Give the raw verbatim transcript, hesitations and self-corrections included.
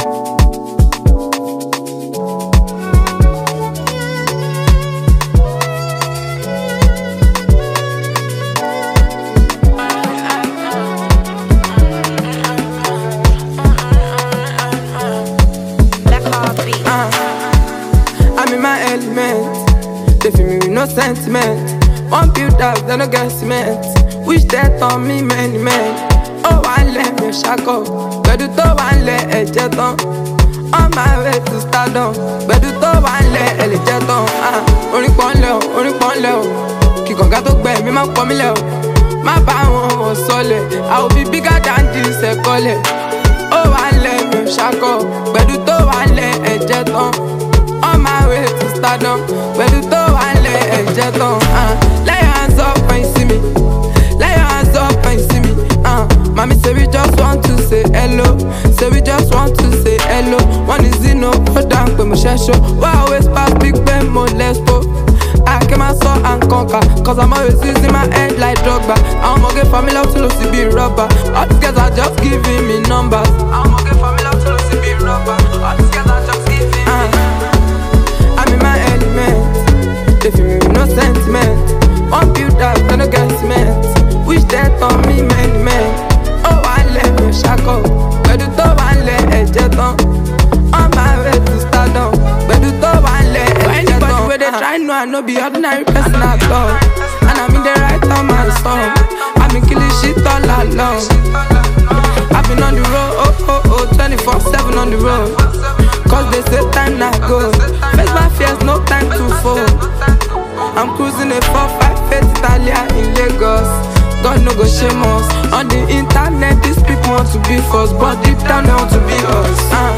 They feel me with no sentiment. One build up, they no get cement. Wish death on me, many men. Oh, one let me shackle. But do to one let a jet on. On my way to stardom. But do to one let a jet on. Ah, only one low, only one low. Kiko gato gbe mi ma pon mi le o. Ma ba won o sole. I will be bigger than this e kole. Oh, one let me shackle. But do to one let a jet on. On my way to stardom. But do to one let a jet on. Ah, lay your hands up when you see me. Lay your hands up when you see me. Ah, mommy say we just want to say hello. Say we just want to say hello. One is in no go down when we share show. Why always pass big ben more let's go. I came and saw and conquer. Cause I'm always using my head like Drogba. I'm gonna get family up to lose to be rubber. All these guys are just giving me numbers. I'm gonna get family up to lose to be rubber. All these guys are just giving me uh, I'm in my element. They feel me with no sentiment. One build up, then no get cement. Wish death on me, many men. Oh, I let me shackle. But do to one let a jet on. On my way to stardom. But do to one let a jet on. Where they try no, I no be ordinary person at all. And I'm in the right on my song. I've been killing shit all along. I've been on the road, oh oh oh, twenty-four seven on the road. Cause they say time not go. Face my fears, no time to fall. I'm cruising a four five eight Italia in Lagos. God no go shame us. On the internet, these people want to be first, but deep down they want to be us. uh.